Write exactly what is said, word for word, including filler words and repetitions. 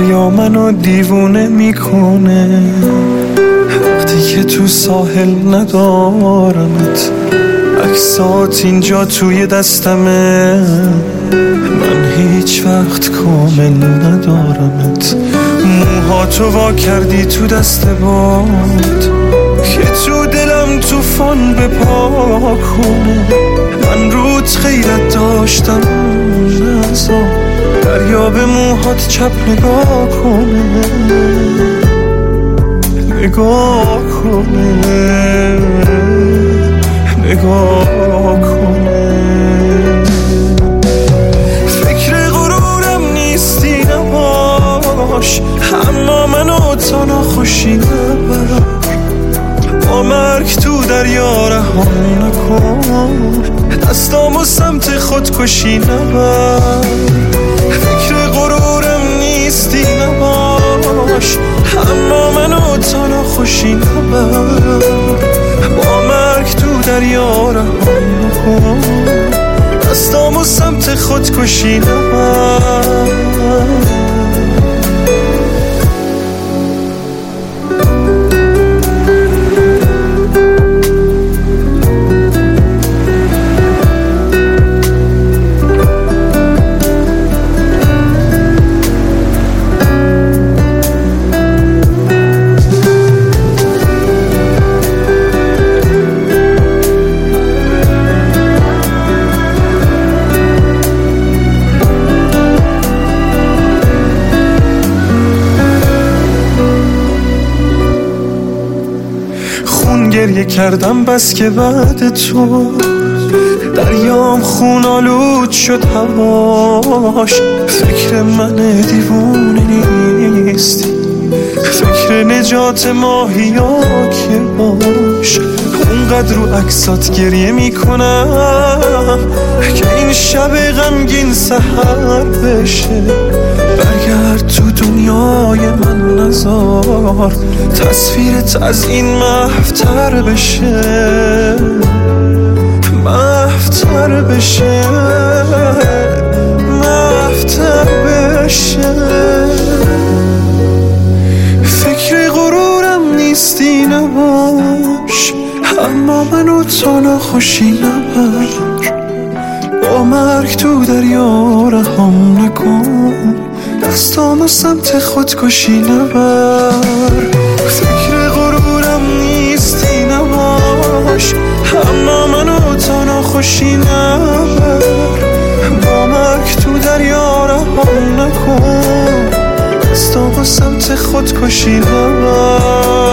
دریا منو دیوونه میکنه وقتی که تو ساحل ندارمت. عکسات اینجا توی دستمه، من هیچ وقت کامل ندارمت. موهاتو وا کردی تو دست باد که تو دلم توفان به پا کنه. من روت غیرت داشتم نزا دریا به موهات چپ نگاه کنه، نگاه کنه، نگاه کنه. فکر غرورم نیستی نباش، اما منو تا ناخوشی نبر. با مرگ تو دریا رهام نکن، دستامو سمت خودکشی نبر. فکر غرورم نیستی نباش، اما منو تا ناخوشی نبر. با مرگ تو دریا رهام نکن، دستامو سمت خودکشی نبر. گریه کردم بس که بعد تو دریام خون آلود شد هواش. فکر من دیوونه نیستی، فکر نجات ماهیا که باش. اونقدر رو عکسات گریه میکنم که این شب غمگین سحر بشه. برگرد تو دنیای من نذار تصویرت از این محفتر بشه، محفتر بشه، محفتر بشه. فکر غرورم نیستی نباش، اما منو تا ناخوشی نبر. با مرگ تو دریا رهام نکن، دستامو سمت خودکشی نبر. فکر غرورم نیستی نباش، اما منو تا ناخوشی نبر. با مرگ تو دریا رهام نکن، دستامو سمت خودکشی نبر.